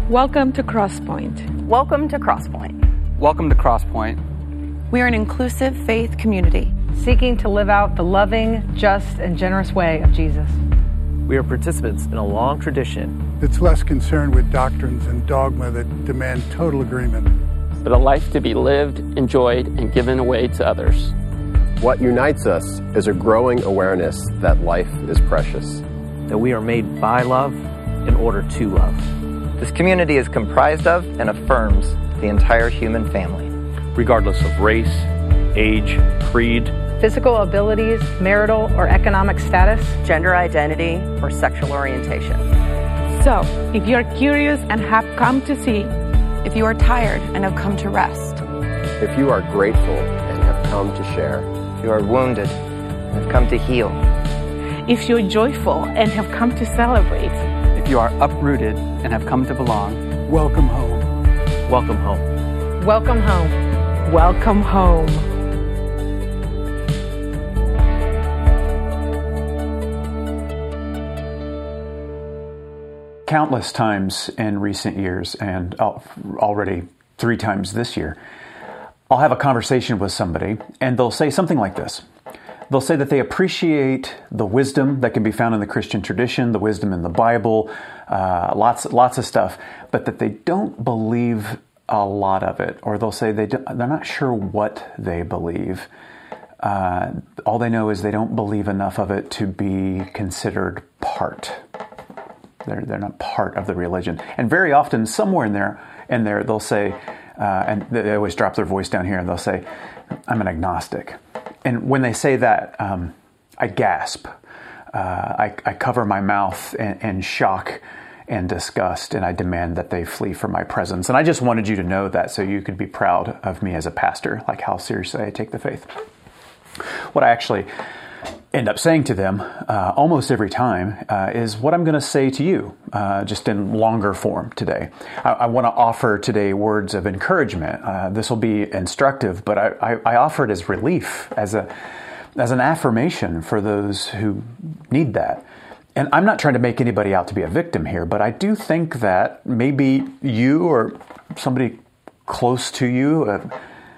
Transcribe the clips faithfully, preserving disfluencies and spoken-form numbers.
Welcome to Crosspoint. Welcome to Crosspoint. Welcome to Crosspoint. We are an inclusive faith community seeking to live out the loving, just, and generous way of Jesus. We are participants in a long tradition that's less concerned with doctrines and dogma that demand total agreement, but a life to be lived, enjoyed, and given away to others. What unites us is a growing awareness that life is precious, that we are made by love in order to love. This community is comprised of and affirms the entire human family, regardless of race, age, creed, physical abilities, marital or economic status, gender identity, or sexual orientation. So, if you're curious and have come to see, if you are tired and have come to rest, if you are grateful and have come to share, if you are wounded and have come to heal, if you're joyful and have come to celebrate, if you are uprooted and have come to belong, welcome home. Welcome home. Welcome home. Welcome home. Countless times in recent years, and already three times this year, I'll have a conversation with somebody and they'll say something like this. They'll say that they appreciate the wisdom that can be found in the Christian tradition, the wisdom in the Bible, uh, lots lots of stuff, but that they don't believe a lot of it, or they'll say they don't, they're not sure what they believe. Uh, all they know is they don't believe enough of it to be considered part. They're they're not part of the religion, and very often somewhere in there, in there they'll say, uh, and they always drop their voice down here, and they'll say, "I'm an agnostic." And when they say that, um, I gasp. Uh, I, I cover my mouth in, in shock and disgust, and I demand that they flee from my presence. And I just wanted you to know that so you could be proud of me as a pastor, like how seriously I take the faith. What I actually end up saying to them uh, almost every time uh, is what I'm going to say to you, uh, just in longer form today. I, I want to offer today words of encouragement. Uh, this will be instructive, but I, I, I offer it as relief, as a as an affirmation for those who need that. And I'm not trying to make anybody out to be a victim here, but I do think that maybe you or somebody close to you, uh,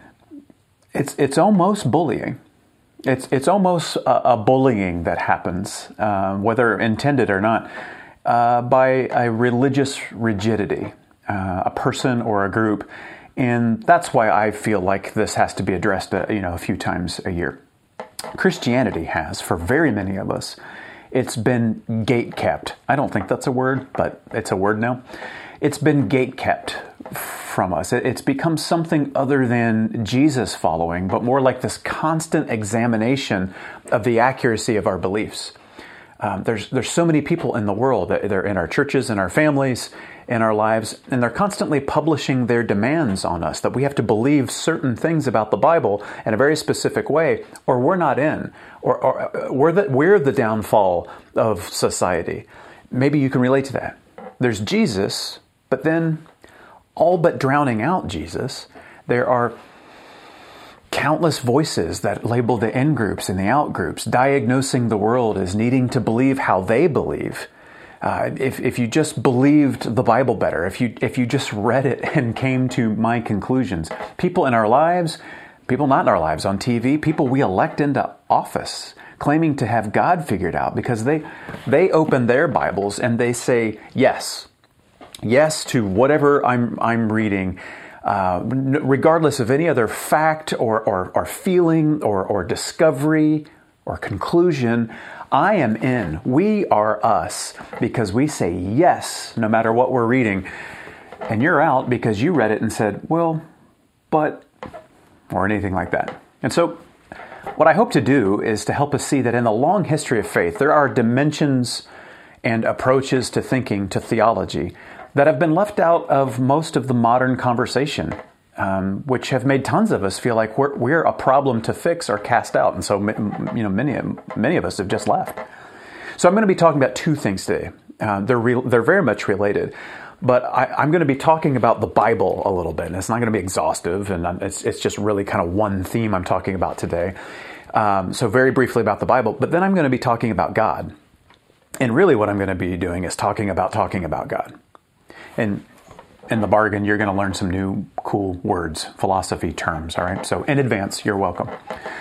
it's it's almost bullying. It's it's almost a, a bullying that happens, uh, whether intended or not, uh, by a religious rigidity, uh, a person or a group, and that's why I feel like this has to be addressed, uh, you know, a few times a year. Christianity has, for very many of us, it's been gate-kept. I don't think that's a word, but it's a word now. It's been gate-kept from us. It's become something other than Jesus following, but more like this constant examination of the accuracy of our beliefs. Um, there's there's so many people in the world, they're in our churches, in our families, in our lives, and they're constantly publishing their demands on us that we have to believe certain things about the Bible in a very specific way, or we're not in, or, or we're the, we're the downfall of society. Maybe you can relate to that. There's Jesus, but then all but drowning out Jesus, there are countless voices that label the in-groups and the out-groups, diagnosing the world as needing to believe how they believe. Uh, if if you just believed the Bible better, if you if you just read it and came to my conclusions, people in our lives, people not in our lives, on T V, people we elect into office, claiming to have God figured out because they they open their Bibles and they say yes. Yes to whatever I'm I'm reading, uh, regardless of any other fact or, or, or feeling or, or discovery or conclusion. I am in. We are us because we say yes no matter what we're reading. And you're out because you read it and said, well, but, or anything like that. And so what I hope to do is to help us see that in the long history of faith, there are dimensions and approaches to thinking, to theology, that have been left out of most of the modern conversation, um, which have made tons of us feel like we're we're a problem to fix or cast out, and so you know many many of us have just left. So I'm going to be talking about two things today. Uh, they're re- they're very much related, but I, I'm going to be talking about the Bible a little bit, and it's not going to be exhaustive, and it's it's just really kind of one theme I'm talking about today. Um, so very briefly about the Bible, but then I'm going to be talking about God, and really what I'm going to be doing is talking about talking about God. And in the bargain, you're going to learn some new cool words, philosophy terms, all right? So in advance, you're welcome.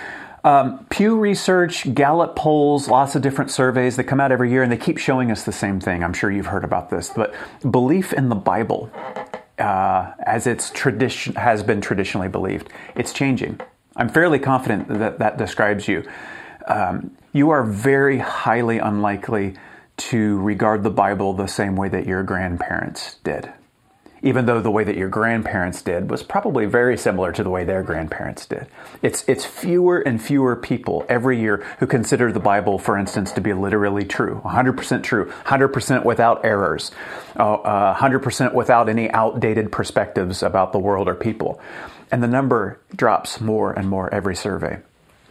Um, Pew Research, Gallup polls, lots of different surveys that come out every year, and they keep showing us the same thing. I'm sure you've heard about this, but belief in the Bible, uh, as it's tradition has been traditionally believed, it's changing. I'm fairly confident that that describes you. Um, you are very highly unlikely to regard the Bible the same way that your grandparents did, even though the way that your grandparents did was probably very similar to the way their grandparents did. It's it's fewer and fewer people every year who consider the Bible, for instance, to be literally true, one hundred percent true, one hundred percent without errors, uh, uh, one hundred percent without any outdated perspectives about the world or people. And the number drops more and more every survey.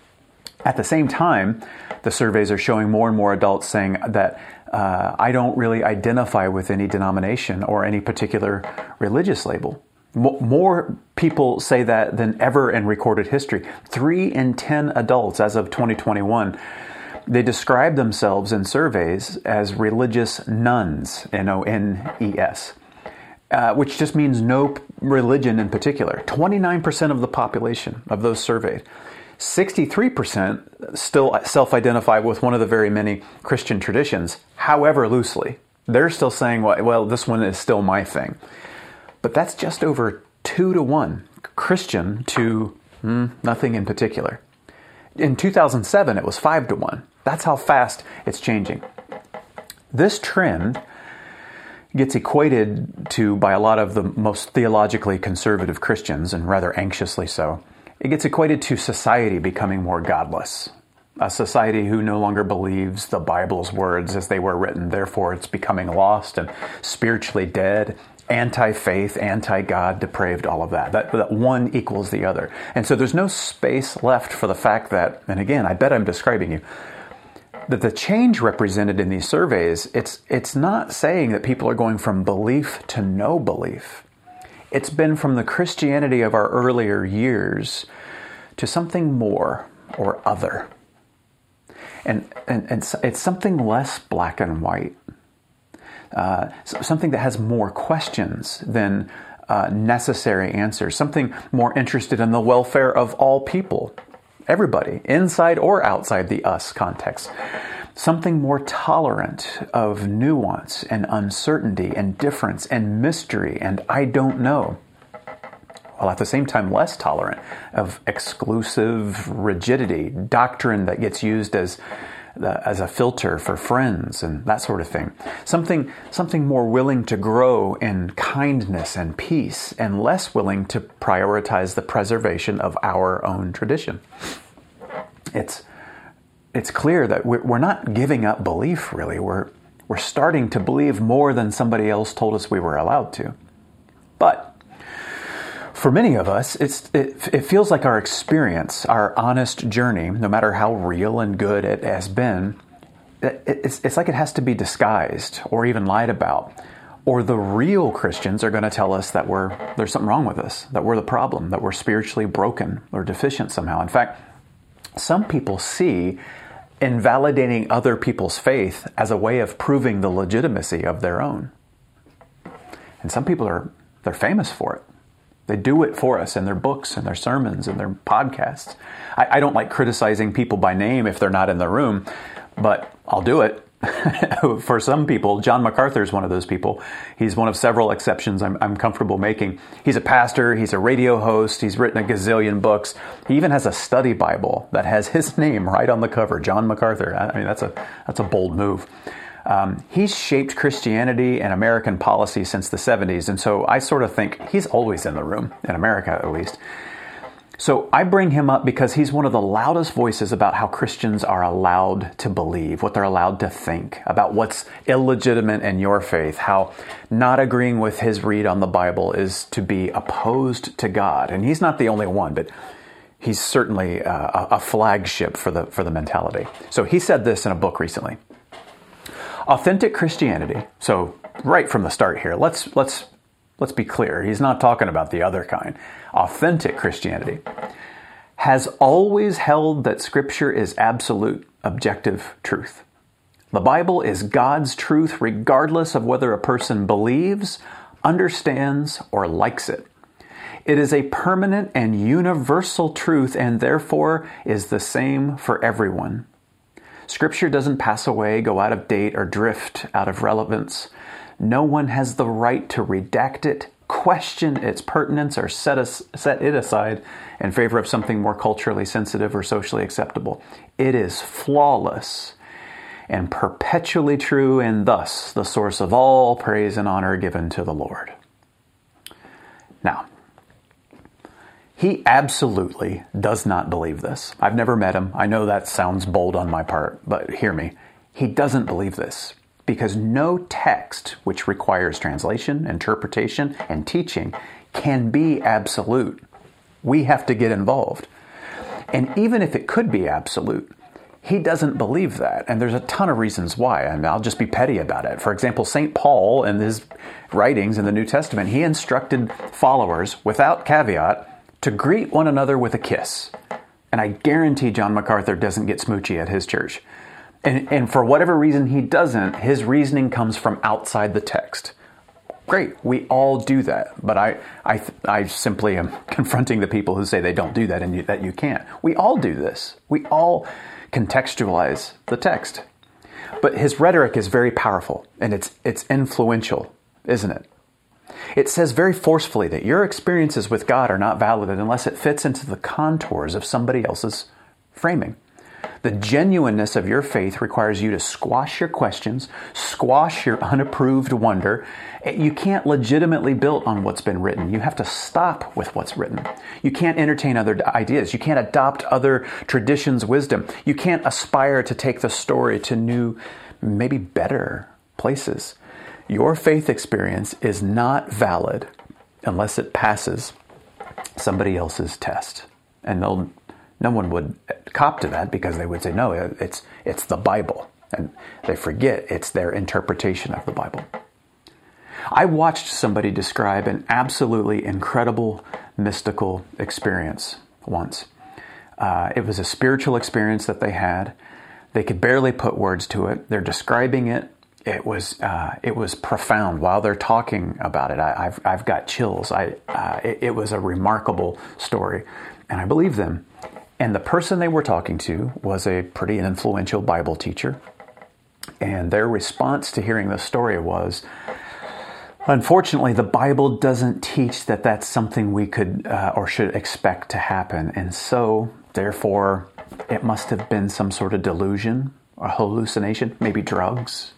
At the same time, the surveys are showing more and more adults saying that uh, I don't really identify with any denomination or any particular religious label. M- more people say that than ever in recorded history. Three in ten adults as of twenty twenty-one, they describe themselves in surveys as religious nones, N O N E S. Uh, which just means no religion in particular. twenty-nine percent of the population of those surveyed. sixty-three percent still self-identify with one of the very many Christian traditions, however loosely. They're still saying, well, well, this one is still my thing. But that's just over two to one, Christian to mm, nothing in particular. In two thousand seven, it was five to one. That's how fast it's changing. This trend gets equated to, by a lot of the most theologically conservative Christians, and rather anxiously so, it gets equated to society becoming more godless. A society who no longer believes the Bible's words as they were written, therefore it's becoming lost and spiritually dead, anti-faith, anti-God, depraved, all of that. that. That one equals the other. And so there's no space left for the fact that, and again, I bet I'm describing you, that the change represented in these surveys, it's it's not saying that people are going from belief to no belief. It's been from the Christianity of our earlier years to something more or other. And, and, and it's, it's something less black and white. Uh, something that has more questions than uh, necessary answers. Something more interested in the welfare of all people. Everybody, inside or outside the us context. Something more tolerant of nuance and uncertainty and difference and mystery and I don't know. While at the same time less tolerant of exclusive rigidity, doctrine that gets used as the, as a filter for friends and that sort of thing. Something, something more willing to grow in kindness and peace and less willing to prioritize the preservation of our own tradition. It's it's clear that we're, we're not giving up belief, really. We're, we're starting to believe more than somebody else told us we were allowed to. But for many of us, it's it, it feels like our experience, our honest journey, no matter how real and good it has been, it, it's, it's like it has to be disguised or even lied about. Or the real Christians are going to tell us that we're there's something wrong with us, that we're the problem, that we're spiritually broken or deficient somehow. In fact, some people see invalidating other people's faith as a way of proving the legitimacy of their own. And some people are they're famous for it. They do it for us in their books and their sermons and their podcasts. I, I don't like criticizing people by name if they're not in the room, but I'll do it. For some people, John MacArthur is one of those people. He's one of several exceptions I'm, I'm comfortable making. He's a pastor. He's a radio host. He's written a gazillion books. He even has a study Bible that has his name right on the cover, John MacArthur. I mean, that's a that's a bold move. Um, he's shaped Christianity and American policy since the seventies, and so I sort of think he's always in the room, in America at least. So I bring him up because he's one of the loudest voices about how Christians are allowed to believe, what they're allowed to think, about what's illegitimate in your faith, how not agreeing with his read on the Bible is to be opposed to God. And he's not the only one, but he's certainly uh, a flagship for the for the mentality. So he said this in a book recently. Authentic Christianity, so right from the start here, let's let's let's be clear. He's not talking about the other kind. Authentic Christianity has always held that Scripture is absolute, objective truth. The Bible is God's truth regardless of whether a person believes, understands, or likes it. It is a permanent and universal truth and therefore is the same for everyone. Scripture doesn't pass away, go out of date, or drift out of relevance. No one has the right to redact it, question its pertinence, or set, us, set it aside in favor of something more culturally sensitive or socially acceptable. It is flawless and perpetually true, and thus the source of all praise and honor given to the Lord. Now, he absolutely does not believe this. I've never met him. I know that sounds bold on my part, but hear me. He doesn't believe this because no text which requires translation, interpretation, and teaching can be absolute. We have to get involved. And even if it could be absolute, he doesn't believe that. And there's a ton of reasons why. And I'll just be petty about it. For example, Saint Paul in his writings in the New Testament, he instructed followers without caveat to greet one another with a kiss. And I guarantee John MacArthur doesn't get smoochy at his church. And, and for whatever reason he doesn't, his reasoning comes from outside the text. Great, we all do that. But I, I, I simply am confronting the people who say they don't do that and you, that you can't. We all do this. We all contextualize the text. But his rhetoric is very powerful and it's, it's influential, isn't it? It says very forcefully that your experiences with God are not valid unless it fits into the contours of somebody else's framing. The genuineness of your faith requires you to squash your questions, squash your unapproved wonder. You can't legitimately build on what's been written. You have to stop with what's written. You can't entertain other ideas. You can't adopt other traditions' wisdom. You can't aspire to take the story to new, maybe better places. Your faith experience is not valid unless it passes somebody else's test. And no, no one would cop to that because they would say, no, it's, it's the Bible. And they forget it's their interpretation of the Bible. I watched somebody describe an absolutely incredible mystical experience once. Uh, it was a spiritual experience that they had. They could barely put words to it. They're describing it. It was uh, it was profound. While they're talking about it, I, I've I've got chills. I uh, it, it was a remarkable story, and I believe them. And the person they were talking to was a pretty influential Bible teacher, and their response to hearing the story was, unfortunately, the Bible doesn't teach that that's something we could uh, or should expect to happen, and so therefore, it must have been some sort of delusion, a hallucination, maybe drugs.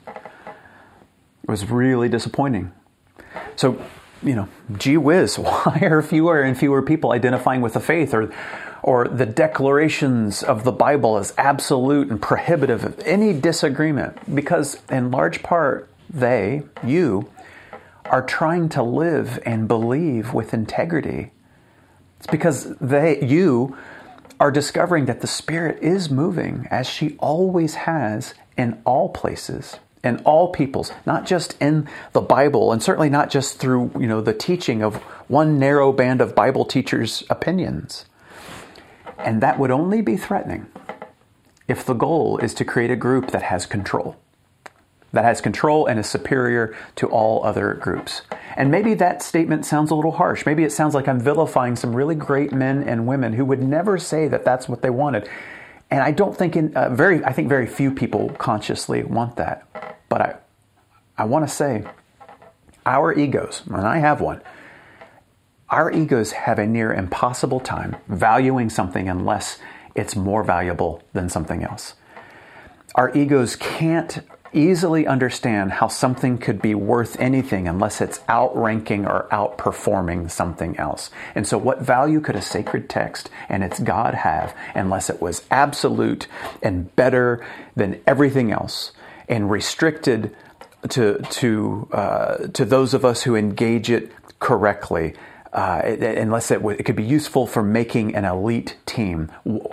It was really disappointing. So, you know, gee whiz, why are fewer and fewer people identifying with the faith or or the declarations of the Bible as absolute and prohibitive of any disagreement? Because in large part, they, you, are trying to live and believe with integrity. It's because they, you, are discovering that the Spirit is moving as she always has in all places. In all peoples, not just in the Bible, and certainly not just through, you know, the teaching of one narrow band of Bible teachers' opinions. And that would only be threatening if the goal is to create a group that has control. That has control and is superior to all other groups. And maybe that statement sounds a little harsh. Maybe it sounds like I'm vilifying some really great men and women who would never say that that's what they wanted. And I don't think in uh, very, I think very few people consciously want that. But I, I want to say, our egos, and I have one, our egos have a near impossible time valuing something unless it's more valuable than something else. Our egos can't easily understand how something could be worth anything unless it's outranking or outperforming something else. And so what value could a sacred text and its God have unless it was absolute and better than everything else and restricted to to uh, to those of us who engage it correctly, uh, unless it, w- it could be useful for making an elite team?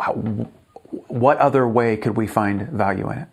What other way could we find value in it?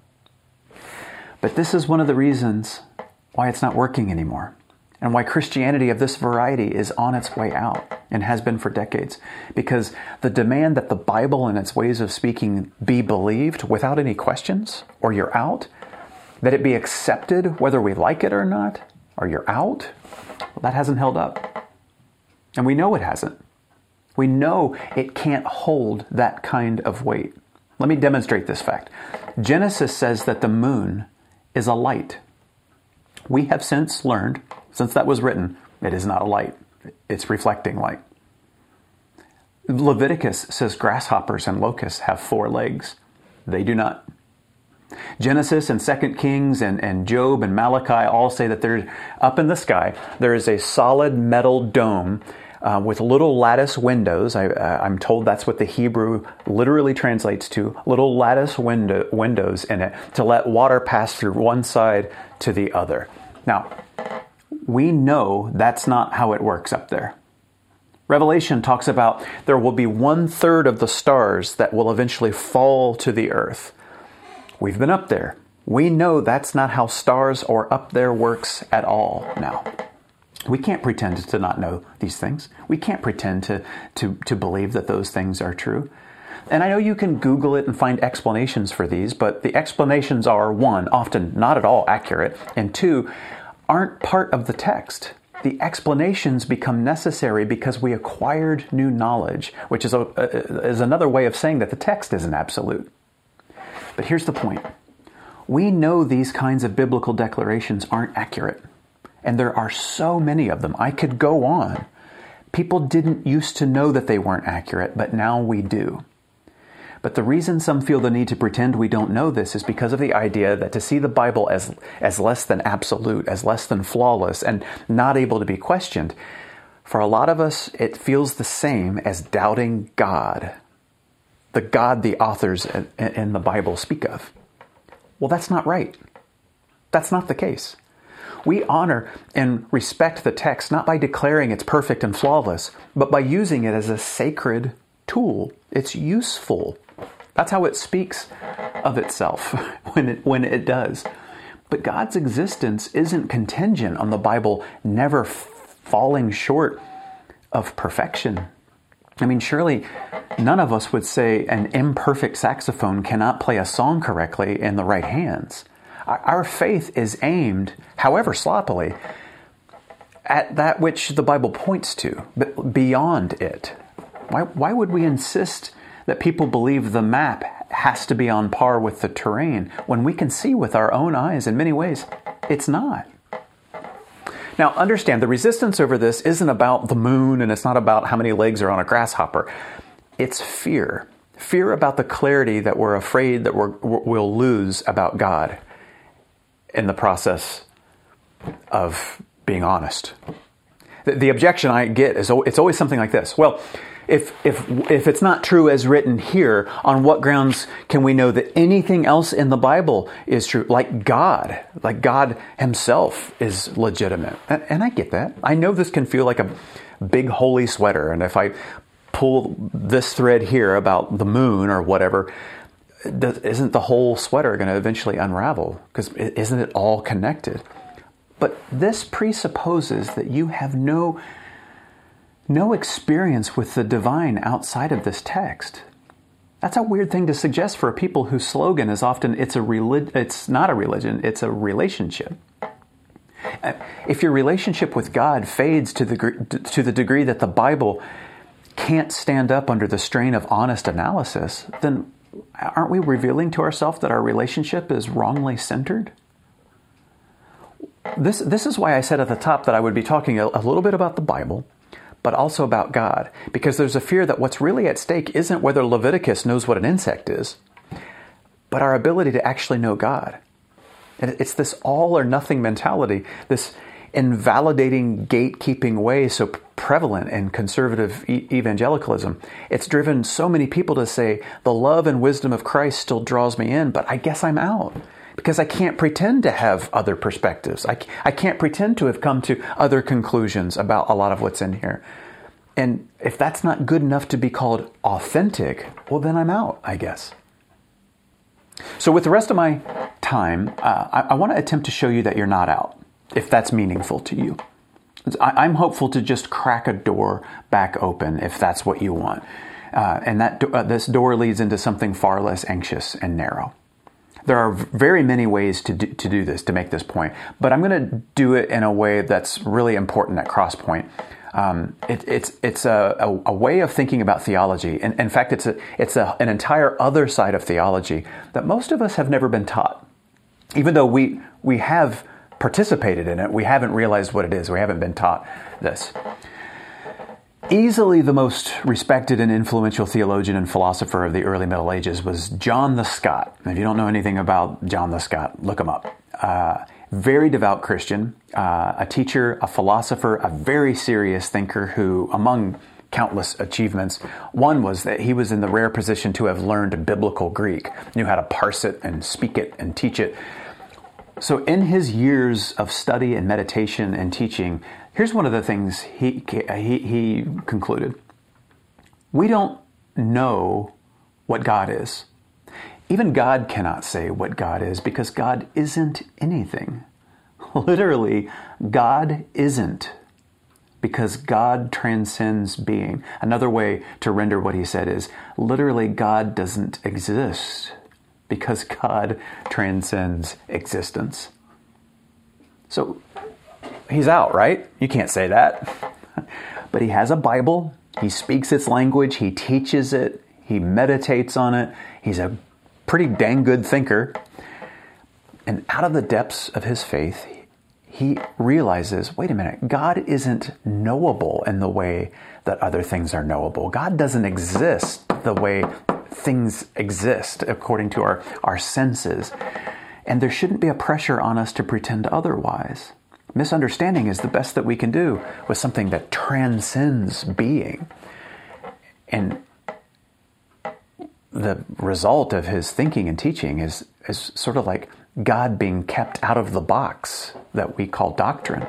But this is one of the reasons why it's not working anymore, and why Christianity of this variety is on its way out and has been for decades. Because the demand that the Bible and its ways of speaking be believed without any questions, or you're out, that it be accepted whether we like it or not, or you're out, that hasn't held up. And we know it hasn't. We know it can't hold that kind of weight. Let me demonstrate this fact. Genesis says that the moon is a light. We have since learned, since that was written, it is not a light. It's reflecting light. Leviticus says grasshoppers and locusts have four legs. They do not. Genesis and Second Kings and, and Job and Malachi all say that there's up in the sky, there is a solid metal dome uh, with little lattice windows. I, uh, I'm told that's what the Hebrew literally translates to, little lattice window, windows in it to let water pass through one side to the other. Now, we know that's not how it works up there. Revelation talks about there will be one third of the stars that will eventually fall to the earth. We've been up there. We know that's not how stars or up there works at all now. We can't pretend to not know these things. We can't pretend to, to, to believe that those things are true. And I know you can Google it and find explanations for these, but the explanations are, one, often not at all accurate, and two, aren't part of the text. The explanations become necessary because we acquired new knowledge, which is, a, is another way of saying that the text isn't absolute. But here's the point. We know these kinds of biblical declarations aren't accurate. And there are so many of them. I could go on. People didn't used to know that they weren't accurate, but now we do. But the reason some feel the need to pretend we don't know this is because of the idea that to see the Bible as, as less than absolute, as less than flawless, and not able to be questioned, for a lot of us, it feels the same as doubting God, the God the authors in the Bible speak of. Well, that's not right. That's not the case. We honor and respect the text not by declaring it's perfect and flawless, but by using it as a sacred tool. It's useful. That's how it speaks of itself when it, when it does. But God's existence isn't contingent on the Bible never f- falling short of perfection. I mean, surely none of us would say an imperfect saxophone cannot play a song correctly in the right hands. Our faith is aimed, however sloppily, at that which the Bible points to, but beyond it. Why, why would we insist that people believe the map has to be on par with the terrain when we can see with our own eyes in many ways it's not? Now, understand, the resistance over this isn't about the moon and it's not about how many legs are on a grasshopper. It's fear. Fear about the clarity that we're afraid that we're, we'll lose about God in the process of being honest. The, the objection I get is it's always something like this. Well, if if if it's not true as written here, on what grounds can we know that anything else in the Bible is true? Like God, like God himself is legitimate. And, and I get that. I know this can feel like a big holy sweater. And if I pull this thread here about the moon or whatever, isn't the whole sweater going to eventually unravel? Because isn't it all connected? But this presupposes that you have no no experience with the divine outside of this text. That's a weird thing to suggest for a people whose slogan is often, it's a relig- it's not a religion, it's a relationship. If your relationship with God fades to the, to the degree that the Bible can't stand up under the strain of honest analysis, then aren't we revealing to ourselves that our relationship is wrongly centered? This, this is why I said at the top that I would be talking a, a little bit about the Bible, but also about God, because there's a fear that what's really at stake isn't whether Leviticus knows what an insect is, but our ability to actually know God. And it's this all or nothing mentality, this invalidating gatekeeping way so prevalent in conservative e- evangelicalism. It's driven so many people to say, the love and wisdom of Christ still draws me in, but I guess I'm out. Because I can't pretend to have other perspectives. I, I can't pretend to have come to other conclusions about a lot of what's in here. And if that's not good enough to be called authentic, well, then I'm out, I guess. So with the rest of my time, uh, I, I want to attempt to show you that you're not out, if that's meaningful to you. I, I'm hopeful to just crack a door back open, if that's what you want. Uh, and that uh, this door leads into something far less anxious and narrow. There are very many ways to do, to do this, to make this point, but I'm going to do it in a way that's really important at Crosspoint. Um, it, it's it's a, a, a way of thinking about theology, and in fact, it's a it's a, an entire other side of theology that most of us have never been taught. Even though we we have participated in it, we haven't realized what it is. We haven't been taught this. Easily the most respected and influential theologian and philosopher of the early Middle Ages was John the Scot. If you don't know anything about John the Scot, look him up. Uh, very devout Christian, uh, a teacher, a philosopher, a very serious thinker who, among countless achievements, one was that he was in the rare position to have learned biblical Greek, knew how to parse it and speak it and teach it. So in his years of study and meditation and teaching, here's one of the things he, he he concluded. We don't know what God is. Even God cannot say what God is because God isn't anything. Literally, God isn't because God transcends being. Another way to render what he said is, literally, God doesn't exist because God transcends existence. So, he's out, right? You can't say that. But he has a Bible. He speaks its language. He teaches it. He meditates on it. He's a pretty dang good thinker. And out of the depths of his faith, he realizes, wait a minute, God isn't knowable in the way that other things are knowable. God doesn't exist the way things exist according to our, our senses. And there shouldn't be a pressure on us to pretend otherwise. Misunderstanding is the best that we can do with something that transcends being. And the result of his thinking and teaching is, is sort of like God being kept out of the box that we call doctrine.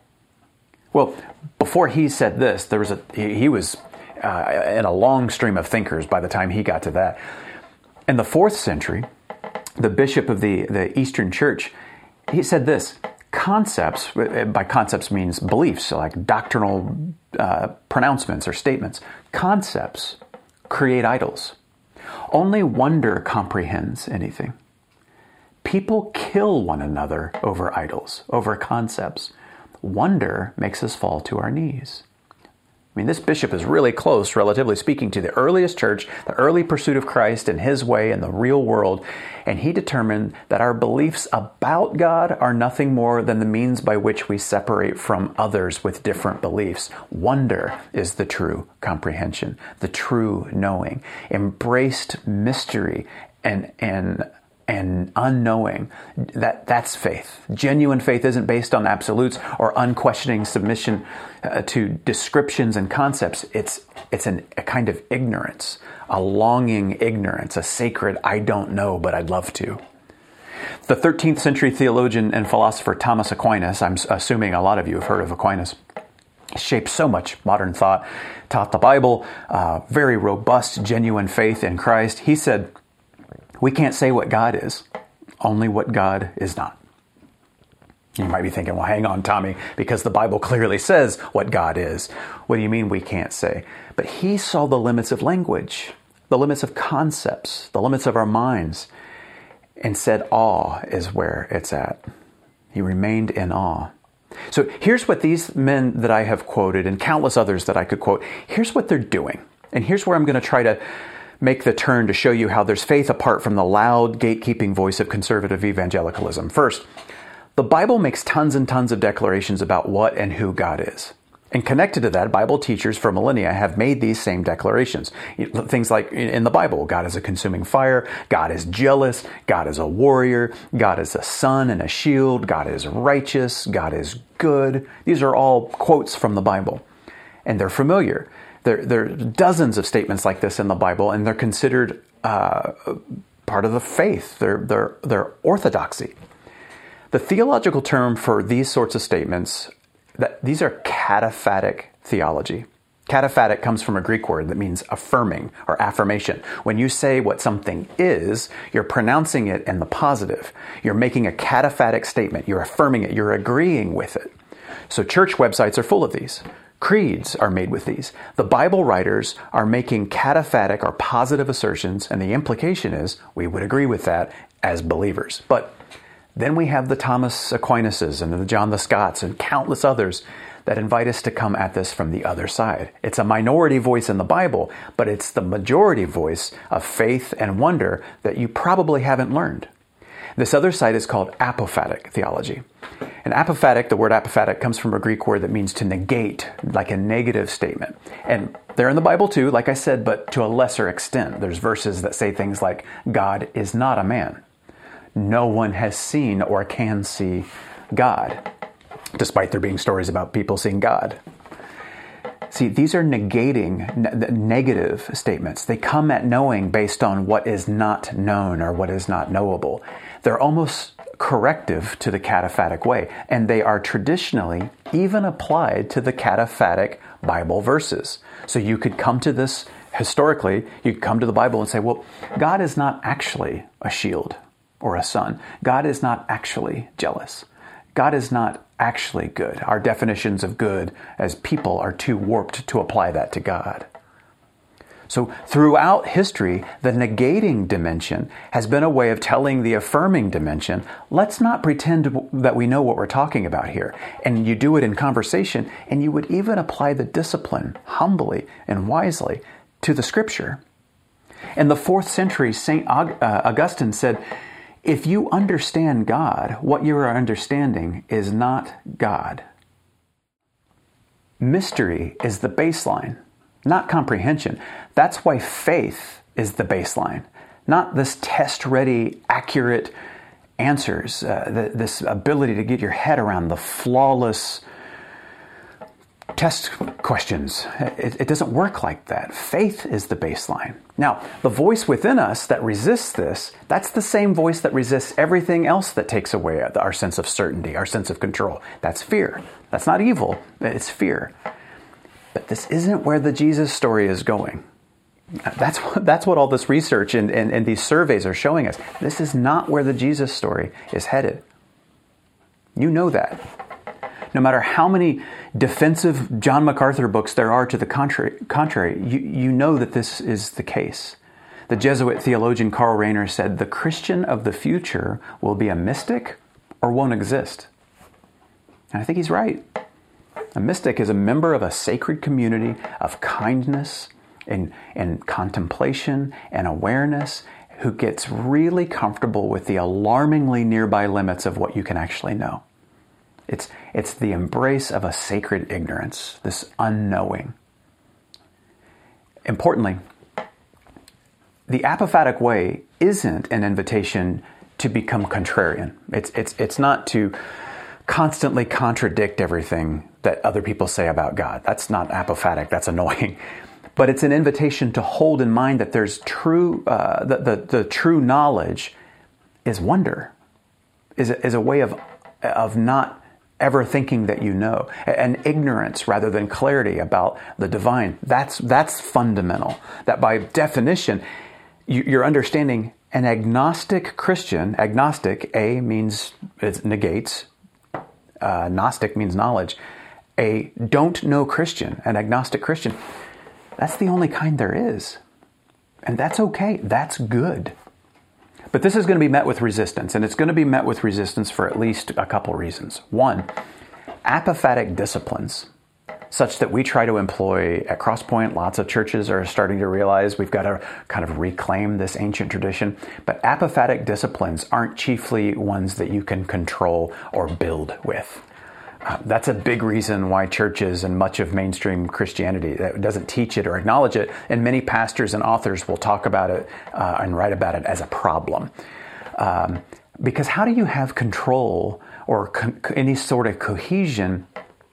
Well, before he said this, there was a he, he was uh, in a long stream of thinkers by the time he got to that. In the fourth century, the bishop of the, the Eastern Church, he said this: concepts, by concepts means beliefs, like doctrinal uh, pronouncements or statements. Concepts create idols. Only wonder comprehends anything. People kill one another over idols, over concepts. Wonder makes us fall to our knees. I mean, this bishop is really close, relatively speaking, to the earliest church, the early pursuit of Christ and his way in the real world. And he determined that our beliefs about God are nothing more than the means by which we separate from others with different beliefs. Wonder is the true comprehension, the true knowing, embraced mystery and, and, and unknowing. That, that's faith. Genuine faith isn't based on absolutes or unquestioning submission uh, to descriptions and concepts. It's, it's an, a kind of ignorance, a longing ignorance, a sacred, I don't know, but I'd love to. The thirteenth century theologian and philosopher Thomas Aquinas, I'm assuming a lot of you have heard of Aquinas, shaped so much modern thought, taught the Bible, uh, very robust, genuine faith in Christ. He said, we can't say what God is, only what God is not. You might be thinking, well, hang on, Tommy, because the Bible clearly says what God is. What do you mean we can't say? But he saw the limits of language, the limits of concepts, the limits of our minds, and said awe is where it's at. He remained in awe. So here's what these men that I have quoted, and countless others that I could quote, here's what they're doing. And here's where I'm going to try to make the turn to show you how there's faith apart from the loud, gatekeeping voice of conservative evangelicalism. First, the Bible makes tons and tons of declarations about what and who God is. And connected to that, Bible teachers for millennia have made these same declarations. Things like in the Bible, God is a consuming fire, God is jealous, God is a warrior, God is a sun and a shield, God is righteous, God is good. These are all quotes from the Bible. And they're familiar. There, there are dozens of statements like this in the Bible, and they're considered uh, part of the faith. They're, they're, they're orthodoxy. The theological term for these sorts of statements, that these are cataphatic theology. Cataphatic comes from a Greek word that means affirming or affirmation. When you say what something is, you're pronouncing it in the positive. You're making a cataphatic statement. You're affirming it. You're agreeing with it. So church websites are full of these. Creeds are made with these. The Bible writers are making cataphatic or positive assertions, and the implication is we would agree with that, as believers. But then we have the Thomas Aquinas and the John the Scotts and countless others that invite us to come at this from the other side. It's a minority voice in the Bible, but it's the majority voice of faith and wonder that you probably haven't learned. This other side is called apophatic theology. And apophatic, the word apophatic, comes from a Greek word that means to negate, like a negative statement. And they're in the Bible too, like I said, but to a lesser extent. There's verses that say things like, God is not a man. No one has seen or can see God, despite there being stories about people seeing God. See, these are negating, ne- negative statements. They come at knowing based on what is not known or what is not knowable. They're almost corrective to the cataphatic way, and they are traditionally even applied to the cataphatic Bible verses. So you could come to this historically, you could come to the Bible and say, well, God is not actually a shield or a sun. God is not actually jealous. God is not actually good. Our definitions of good as people are too warped to apply that to God. So throughout history, the negating dimension has been a way of telling the affirming dimension, let's not pretend that we know what we're talking about here. And you do it in conversation, and you would even apply the discipline humbly and wisely to the Scripture. In the fourth century, Saint Augustine said, if you understand God, what you are understanding is not God. Mystery is the baseline, not comprehension. That's why faith is the baseline, not this test-ready, accurate answers, uh, the, this ability to get your head around the flawless test questions. It, it doesn't work like that. Faith is the baseline. Now, the voice within us that resists this, that's the same voice that resists everything else that takes away our sense of certainty, our sense of control. That's fear. That's not evil, it's fear. But this isn't where the Jesus story is going. That's what, that's what all this research and, and, and these surveys are showing us. This is not where the Jesus story is headed. You know that. No matter how many defensive John MacArthur books there are to the contrary, contrary you, you know that this is the case. The Jesuit theologian Karl Rahner said, the Christian of the future will be a mystic or won't exist. And I think he's right. A mystic is a member of a sacred community of kindness and, and contemplation and awareness who gets really comfortable with the alarmingly nearby limits of what you can actually know. It's, it's the embrace of a sacred ignorance, this unknowing. Importantly, the apophatic way isn't an invitation to become contrarian. It's, it's, it's not to constantly contradict everything that other people say about God. That's not apophatic, that's annoying. But it's an invitation to hold in mind that there's true, uh, the, the, the true knowledge is wonder, is a, is a way of, of not ever thinking that you know, and ignorance rather than clarity about the divine. That's that's fundamental. That by definition, you, you're understanding an agnostic Christian. Agnostic, A means it negates. Uh, Gnostic means knowledge. A don't know Christian, an agnostic Christian. That's the only kind there is, and that's okay. That's good. But this is going to be met with resistance, and it's going to be met with resistance for at least a couple reasons. One, apophatic disciplines, such that we try to employ at Crosspoint. Lots of churches are starting to realize we've got to kind of reclaim this ancient tradition. But apophatic disciplines aren't chiefly ones that you can control or build with. Uh, that's a big reason why churches and much of mainstream Christianity that doesn't teach it or acknowledge it, and many pastors and authors will talk about it uh, and write about it as a problem. Um, because how do you have control or co- any sort of cohesion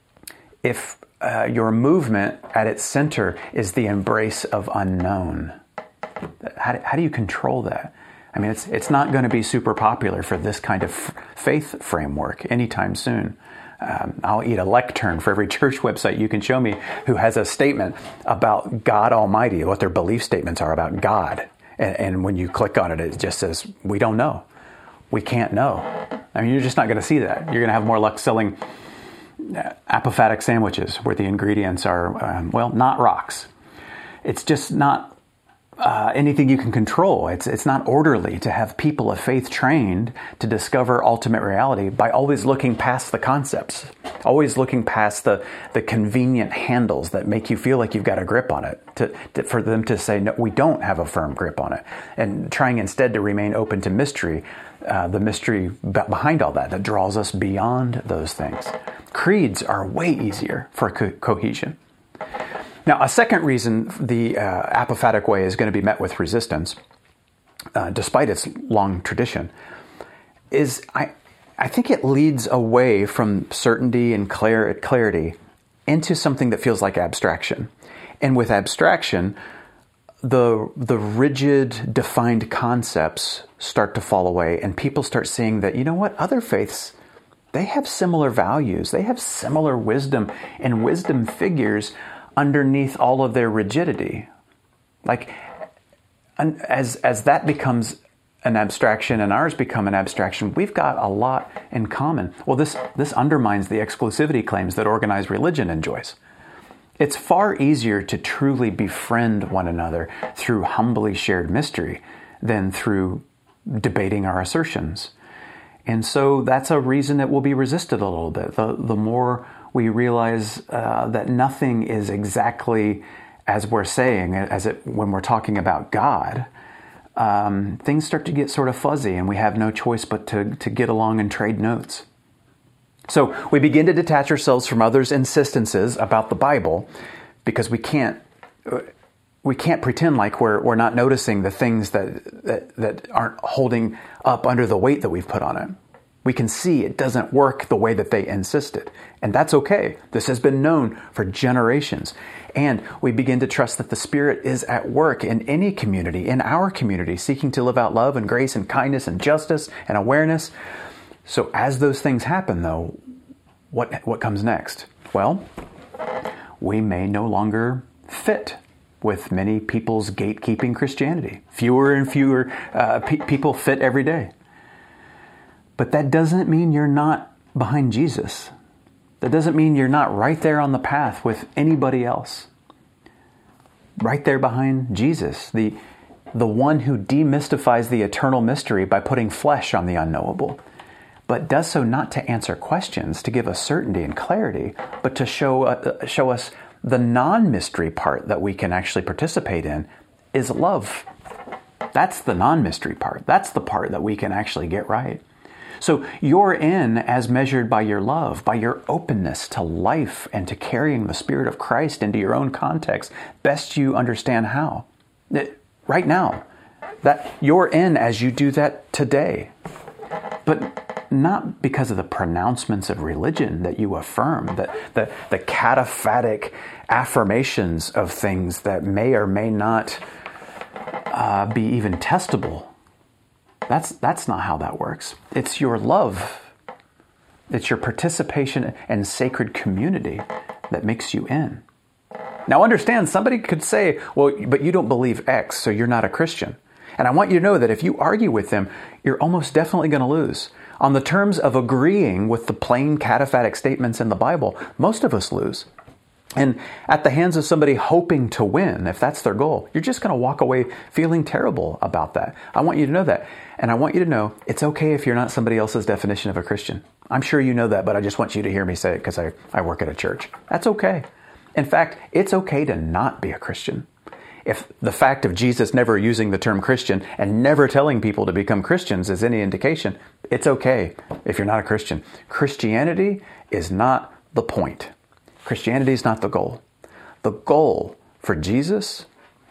if uh, your movement at its center is the embrace of unknown? How do, how do you control that? I mean, it's it's not going to be super popular for this kind of f- faith framework anytime soon. Um, I'll eat a lectern for every church website you can show me who has a statement about God Almighty, what their belief statements are about God. And, and when you click on it, it just says, we don't know. We can't know. I mean, you're just not going to see that. You're going to have more luck selling apophatic sandwiches where the ingredients are, um, well, not rocks. It's just not uh, anything you can control. It's it's not orderly to have people of faith trained to discover ultimate reality by always looking past the concepts, always looking past the, the convenient handles that make you feel like you've got a grip on it, to, to, for them to say, no, we don't have a firm grip on it, and trying instead to remain open to mystery, uh, the mystery behind all that, that draws us beyond those things. Creeds are way easier for co- cohesion. Now, a second reason the uh, apophatic way is going to be met with resistance, uh, despite its long tradition, is I, I think it leads away from certainty and clar- clarity into something that feels like abstraction. And with abstraction, the the rigid, defined concepts start to fall away, and people start seeing that, you know what, other faiths, they have similar values, they have similar wisdom, and wisdom figures underneath all of their rigidity. Like, as as that becomes an abstraction and ours become an abstraction, we've got a lot in common. Well, this this undermines the exclusivity claims that organized religion enjoys. It's far easier to truly befriend one another through humbly shared mystery than through debating our assertions. And so that's a reason it will be resisted a little bit. The, the more we realize uh, that nothing is exactly as we're saying, as it when we're talking about God, um, things start to get sort of fuzzy, and we have no choice but to, to get along and trade notes. So we begin to detach ourselves from others' insistences about the Bible, because we can't we can't pretend like we're we're not noticing the things that that, that aren't holding up under the weight that we've put on it. We can see it doesn't work the way that they insisted. And that's okay. This has been known for generations. And we begin to trust that the Spirit is at work in any community, in our community, seeking to live out love and grace and kindness and justice and awareness. So as those things happen, though, what what comes next? Well, we may no longer fit with many people's gatekeeping Christianity. Fewer and fewer uh, pe- people fit every day. But that doesn't mean you're not behind Jesus. That doesn't mean you're not right there on the path with anybody else. Right there behind Jesus, the, the one who demystifies the eternal mystery by putting flesh on the unknowable, but does so not to answer questions, to give us certainty and clarity, but to show, uh, show us the non-mystery part that we can actually participate in is love. That's the non-mystery part. That's the part that we can actually get right. So you're in as measured by your love, by your openness to life and to carrying the Spirit of Christ into your own context, best you understand how. Right now. That you're in as you do that today. But not because of the pronouncements of religion that you affirm, the, the, the cataphatic affirmations of things that may or may not uh, be even testable. That's that's not how that works. It's your love. It's your participation in sacred community that makes you in. Now understand, somebody could say, well, but you don't believe X, so you're not a Christian. And I want you to know that if you argue with them, you're almost definitely going to lose. On the terms of agreeing with the plain cataphatic statements in the Bible, most of us lose. And at the hands of somebody hoping to win, if that's their goal, you're just going to walk away feeling terrible about that. I want you to know that. And I want you to know it's okay if you're not somebody else's definition of a Christian. I'm sure you know that, but I just want you to hear me say it because I, I work at a church. That's okay. In fact, it's okay to not be a Christian. If the fact of Jesus never using the term Christian and never telling people to become Christians is any indication, it's okay if you're not a Christian. Christianity is not the point. Christianity is not the goal. The goal for Jesus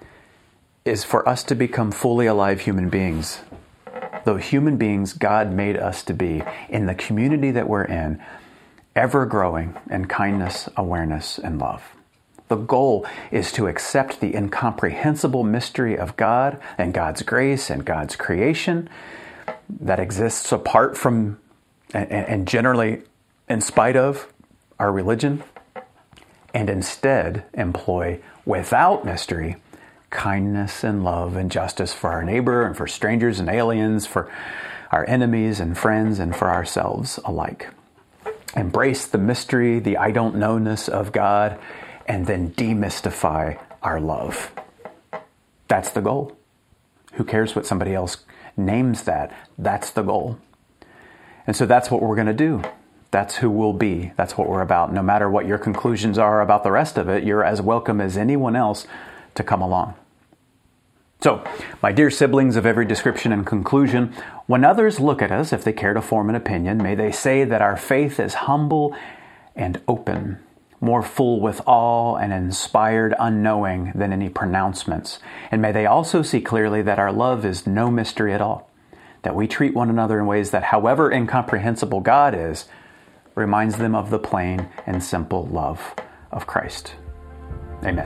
is for us to become fully alive human beings. The human beings God made us to be in the community that we're in, ever growing in kindness, awareness, and love. The goal is to accept the incomprehensible mystery of God and God's grace and God's creation that exists apart from and, and generally in spite of our religion, and instead employ, without mystery, kindness and love and justice for our neighbor and for strangers and aliens, for our enemies and friends, and for ourselves alike. Embrace the mystery, the I don't know-ness of God, and then demystify our love. That's the goal. Who cares what somebody else names that? That's the goal. And so that's what we're going to do. That's who we'll be. That's what we're about. No matter what your conclusions are about the rest of it, you're as welcome as anyone else to come along. So, my dear siblings of every description and conclusion, when others look at us, if they care to form an opinion, may they say that our faith is humble and open, more full with awe and inspired unknowing than any pronouncements. And may they also see clearly that our love is no mystery at all, that we treat one another in ways that, however incomprehensible God is, reminds them of the plain and simple love of Christ. Amen.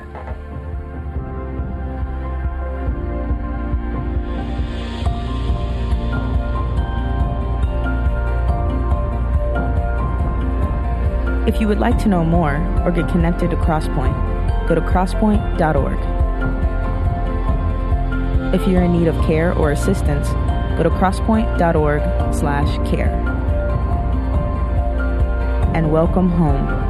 If you would like to know more or get connected to Crosspoint, go to crosspoint dot org. If you're in need of care or assistance, go to crosspoint dot org slash care. And welcome home